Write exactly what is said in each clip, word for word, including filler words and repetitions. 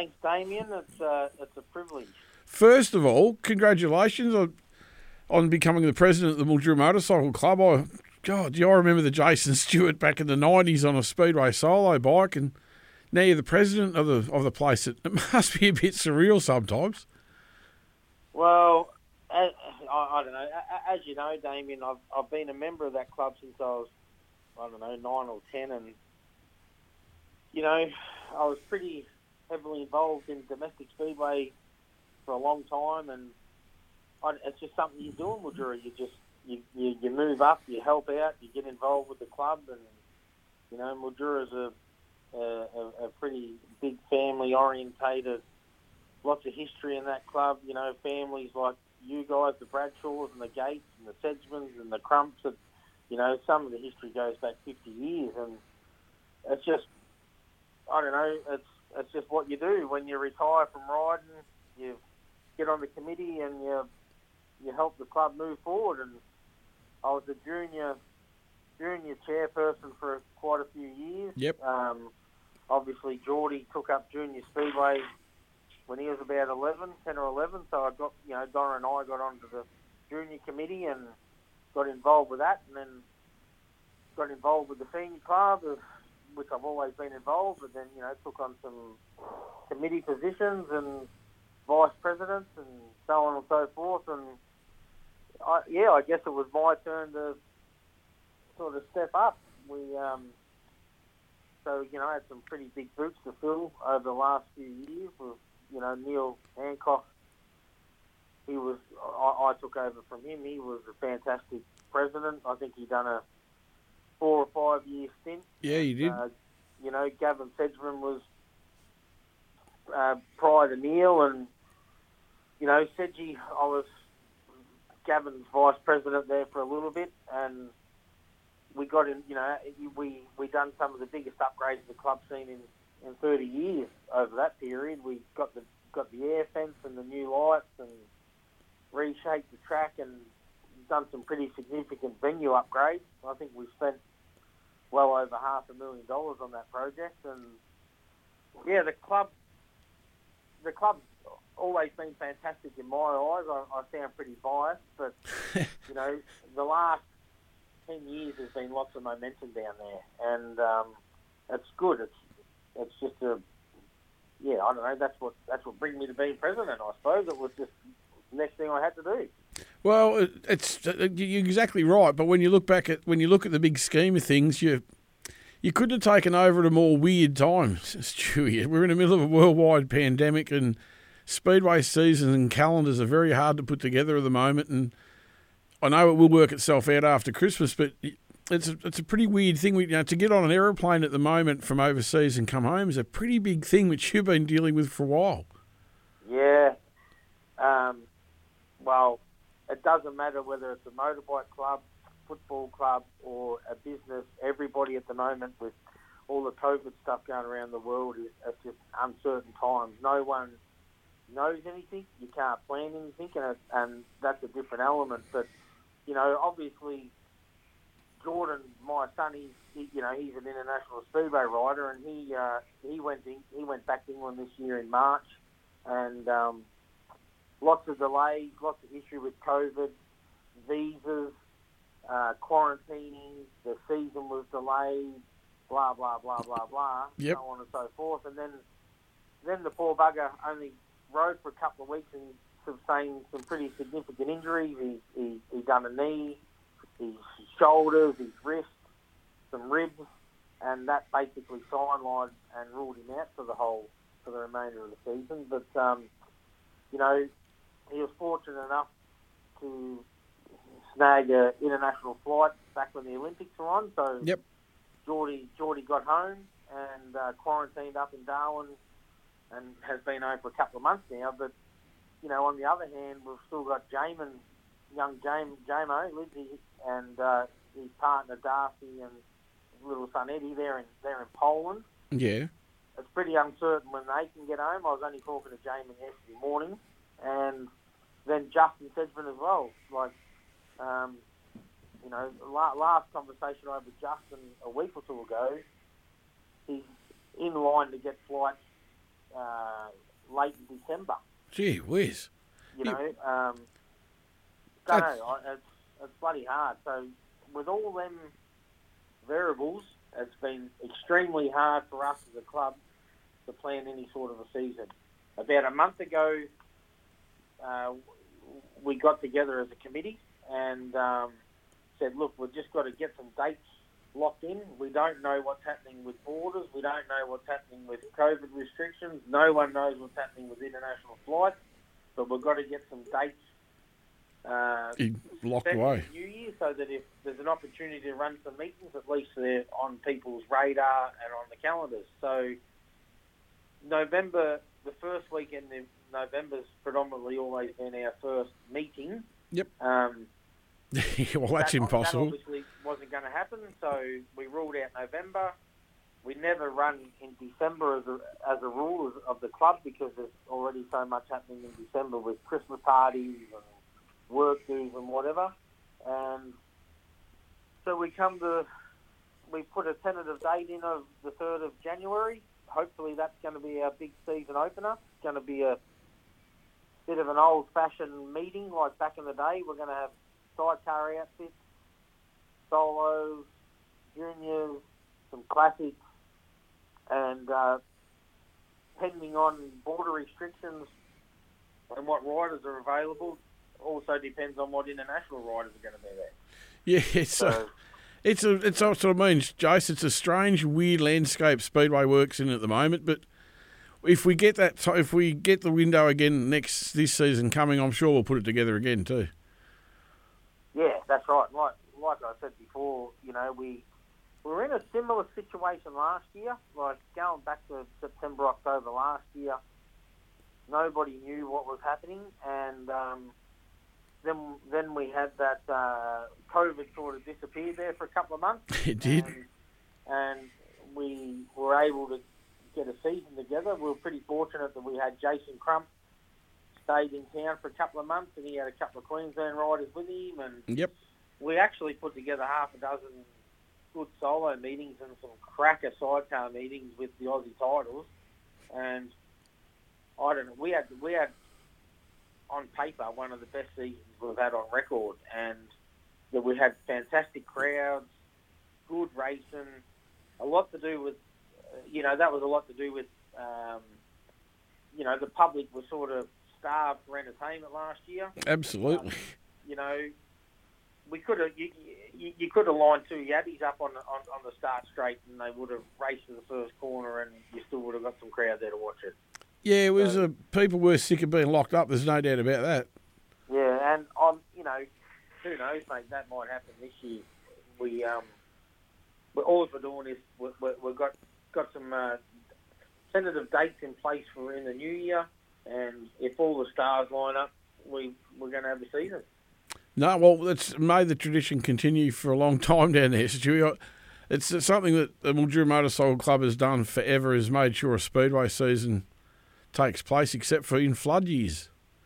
Thanks, Damien. It's uh, it's a privilege. First of all, congratulations on on becoming the president of the Mildura Motorcycle Club. I, God, yeah, I remember the Jason Stewart back in the nineties on a speedway solo bike, and now you're the president of the of the place. It, it must be a bit surreal sometimes. Well, I, I, I don't know. As you know, Damien, I've I've been a member of that club since I was, I don't know, nine or ten, and you know, I was pretty heavily involved in domestic speedway for a long time, and I, it's just something you do in Mildura. You just you, you you move up, you help out, you get involved with the club, and you know, Mildura's a a, a pretty big family orientated. Lots of history in that club. You know, families like you guys, the Bradshaws and the Gates and the Sedgmans and the Crumps. That, you know, some of the history goes back fifty years, and it's just, I don't know, it's it's just what you do when you retire from riding. You get on the committee and you you help the club move forward. And I was a junior junior chairperson for quite a few years. Yep. Um, obviously, Geordie took up junior speedway when he was about eleven, ten or eleven. So I got, you know, Donna and I got onto the junior committee and got involved with that, and then got involved with the senior club, which I've always been involved, but then, you know, took on some committee positions and vice presidents and so on and so forth. And I, yeah, I guess it was my turn to sort of step up. We, um, so, you know, I had some pretty big boots to fill over the last few years with, you know, Neil Hancock. He was, I, I took over from him. He was a fantastic president. I think he done a four or five year stint. Yeah, you did. Uh, you know, Gavin Sedgman was uh, prior to Neil, and you know, Sedgy, I was Gavin's vice president there for a little bit, and we got in. You know, we we done some of the biggest upgrades the club's seen in, in thirty years over that period. We got the got the air fence and the new lights, and reshaped the track, and done some pretty significant venue upgrades. I think we spent well over half a million dollars on that project, and yeah, the club, the club's always been fantastic in my eyes. I, I sound pretty biased, but you know, the last ten years has been lots of momentum down there, and um, it's good. It's it's just a yeah, I don't know. That's what that's what brings me to being president. I suppose it was just the next thing I had to do. Well, it's you're exactly right. But when you look back at when you look at the big scheme of things, you you couldn't have taken over at a more weird time, Stewie. We're in the middle of a worldwide pandemic, and speedway seasons and calendars are very hard to put together at the moment. And I know it will work itself out after Christmas, but it's a, it's a pretty weird thing. We, you know, to get on an aeroplane at the moment from overseas and come home is a pretty big thing, which you've been dealing with for a while. Yeah. Um, well, it doesn't matter whether it's a motorbike club, football club, or a business. Everybody at the moment, with all the COVID stuff going around the world, is it's just uncertain times. No one knows anything. You can't plan anything, and, it, and that's a different element. But you know, obviously, Jordan, my son, he's he, you know he's an international speedway rider, and he uh, he went in, he went back to England this year in March, and um, lots of delays, lots of issue with COVID, visas, uh, quarantining, the season was delayed, blah blah blah blah blah, yep. so on and so forth, and then then the poor bugger only rode for a couple of weeks and sustained some pretty significant injuries. He he, he done a knee, his shoulders, his wrist, some ribs, and that basically sidelined and ruled him out for the whole for the remainder of the season. But um, you know, he was fortunate enough to snag an international flight back when the Olympics were on. So yep. Geordie Geordie got home and uh, quarantined up in Darwin, and has been home for a couple of months now. But you know, on the other hand, we've still got Jamin, young Jame, Jamo, Lindsay, and uh, his partner Darcy and his little son Eddie. They're in they're in Poland. Yeah. It's pretty uncertain when they can get home. I was only talking to Jamin yesterday morning, and then Justin Sedgman as well. Like, um, you know, la- last conversation I had with Justin a week or two ago, he's in line to get flights uh, late in December. Gee whiz. You Yeah. know, um, don't That's- know. I- It's, it's bloody hard. So with all them variables, it's been extremely hard for us as a club to plan any sort of a season. About a month ago, uh, we got together as a committee and um, said, look, we've just got to get some dates locked in. We don't know what's happening with borders. We don't know what's happening with COVID restrictions. No one knows what's happening with international flights. But we've got to get some dates uh, He locked set away. in the New Year so that if there's an opportunity to run some meetings, at least they're on people's radar and on the calendars. So November, the first weekend in November's predominantly always been our first meeting. Yep. Um, Well, that's that, impossible. That obviously wasn't going to happen, so we ruled out November. We never run in December as a, as a rule of, of the club because there's already so much happening in December with Christmas parties and work dues and whatever. And so we come to, we put a tentative date in of the third of January. Hopefully that's going to be our big season opener. It's going to be a bit of an old-fashioned meeting like back in the day. We're going to have sidecar outfits, solos, juniors, some classics, and uh, depending on border restrictions and what riders are available, also depends on what international riders are going to be there. Yeah, it's So, a, it's a, it's what it means, Jace. It's a strange, weird landscape Speedway works in at the moment. But if we get that, t- if we get the window again next this season coming, I'm sure we'll put it together again too. yeah, that's right. Like like I said before, you know, we we were in a similar situation last year. Like going back to September, October last year, nobody knew what was happening, and um, then then we had that uh, COVID sort of disappeared there for a couple of months. It did. And, and we were able to get a season together. We were pretty fortunate that we had Jason Crump stayed in town for a couple of months, and he had a couple of Queensland riders with him, and Yep. we actually put together half a dozen good solo meetings and some cracker sidecar meetings with the Aussie titles. And I don't know, we had we had on paper one of the best seasons we've had on record, and that we had fantastic crowds, good racing, a lot to do with, uh, you know, that was a lot to do with, um, you know, the public was sort of starved for entertainment last year. Absolutely. Um, you know, we could have you, you, you could have lined two yabbies up on, on on the start straight, and they would have raced to the first corner, and you still would have got some crowd there to watch it. Yeah, it was. So- Uh, people were sick of being locked up. There's no doubt about that. Yeah, and on you know, who knows, mate? That might happen this year. We um, we all we're doing is we, we, we've got got some uh, tentative dates in place for in the new year, and if all the stars line up, we we're going to have a season. No, well, it's made the tradition continue for a long time down there, Stewie. It's something that the Mildura Motorcycle Club has done forever, has made sure a speedway season takes place, except for in flood years.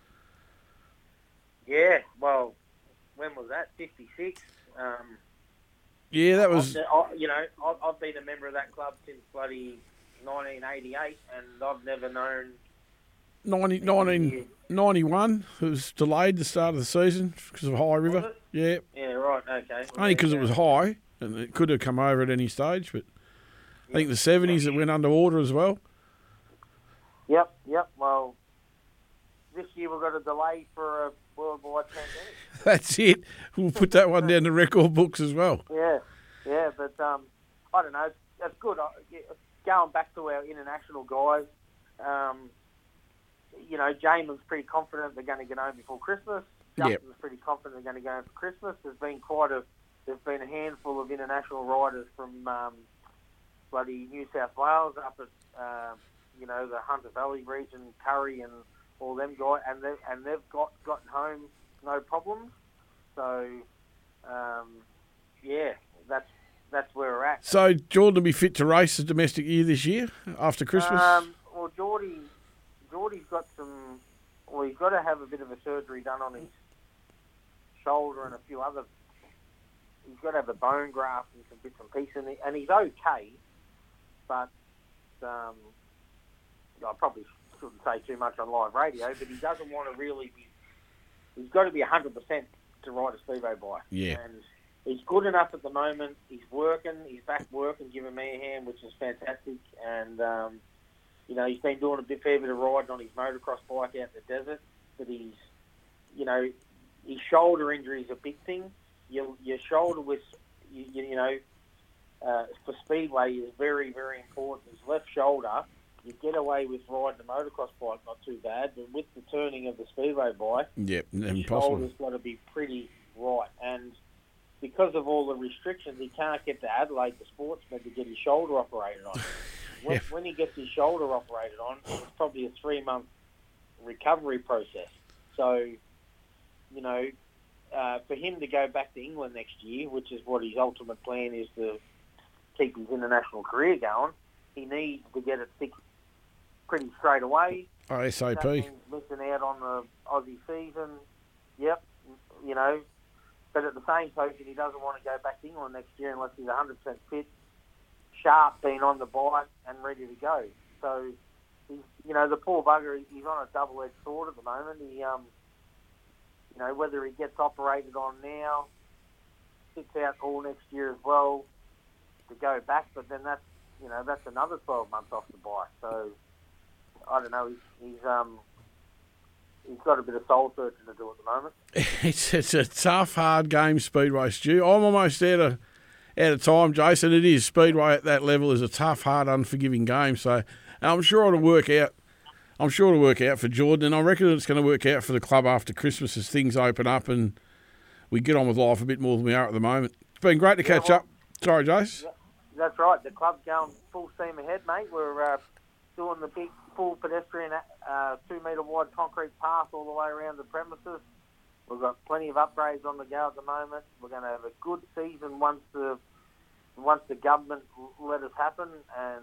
Yeah, well, when was that? fifty-six. Um, Yeah, that was. I've, I, you know, I've, I've been a member of that club since bloody nineteen eighty-eight, and I've never known. ninety, nineteen ninety-one, it was delayed the start of the season because of High River. Was it? Yeah, Yeah, right, okay. Well, only because there it you was go. high and it could have come over at any stage. But I think the seventies it went underwater as well. Yep, yep. Well, this year we've got a delay for a worldwide pandemic. That's it. We'll put that one down the record books as well. Yeah, yeah, but um, I don't know. That's good. I- yeah, Going back to our international guys, um, you know, Jamin's pretty confident they're going to get home before Christmas. Yep. Justin's pretty confident they're going to go home for Christmas. There's been quite a, there's been a handful of international riders from um, bloody New South Wales up at, uh, you know, the Hunter Valley region, Curry and all them guys, and they and they've got gotten home no problems. So, um, yeah, that's that's where we're at. So Jordan will be fit to race the domestic year this year after Christmas. Um, well, Geordie, Geordie's got some. Well, he's got to have a bit of a surgery done on his shoulder and a few other. He's got to have a bone graft and some bits and pieces, and, he, and he's okay. But um, I probably shouldn't say too much on live radio, but he doesn't want to really be, he's got to be one hundred percent to ride a speedway bike. Yeah. And he's good enough at the moment. He's working. He's back working, giving me a hand, which is fantastic. And, um, you know, he's been doing a bit, fair bit of riding on his motocross bike out in the desert. But he's, you know, his shoulder injury is a big thing. Your, your shoulder with, you, you know, uh, for speedway is very, very important. His left shoulder, you get away with riding a motocross bike not too bad, but with the turning of the speedway bike, yep, his impossible. shoulder's got to be pretty right. And because of all the restrictions, he can't get to Adelaide, the sportsman, to get his shoulder operated on. When, Yeah. when he gets his shoulder operated on, it's probably a three-month recovery process. So, you know, uh, for him to go back to England next year, which is what his ultimate plan is to keep his international career going, he needs to get it fixed pretty straight away. ASAP. That means missing out on the Aussie season. Yep, you know. But at the same token, he doesn't want to go back to England next year unless he's one hundred percent fit, sharp, being on the bike and ready to go. So, he's, you know, the poor bugger, he's on a double-edged sword at the moment. He, um, you know, whether he gets operated on now, sits out all next year as well to go back, but then that's, you know, that's another twelve months off the bike. So, I don't know. He's, he's um he's got a bit of soul searching to do at the moment. It's it's a tough, hard game, Speedway, Stu. I'm almost out of out of time, Jason. It is. Speedway at that level is a tough, hard, unforgiving game. So I'm sure it'll work out. I'm sure it'll work out for Jordan, and I reckon it's going to work out for the club after Christmas as things open up and we get on with life a bit more than we are at the moment. It's been great to Yeah, catch well, up. Sorry, Jace. Yeah, that's right. The club's going full steam ahead, mate. We're uh, doing the big full pedestrian uh, two metre wide concrete path all the way around the premises. We've got plenty of upgrades on the go at the moment. We're going to have a good season once the once the government let us happen, and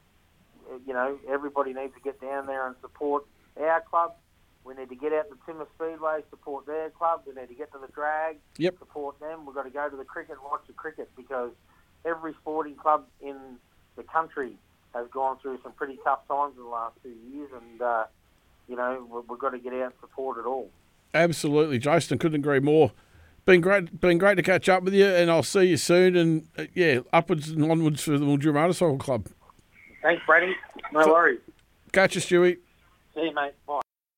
you know, everybody needs to get down there and support our club. We need to get out to Timmer Speedway, support their club. We need to get to the drag, Yep. support them. We've got to go to the cricket and watch the cricket, because every sporting club in the country has gone through some pretty tough times in the last two years, and uh, you know, we- we've got to get out and support it all. Absolutely, Jason. Couldn't agree more. Been great, been great to catch up with you, and I'll see you soon. And uh, yeah, upwards and onwards for the Mildura Motorcycle Club. Thanks, Brady. No So- worries. Catch you, Stewie. See you, mate. Bye.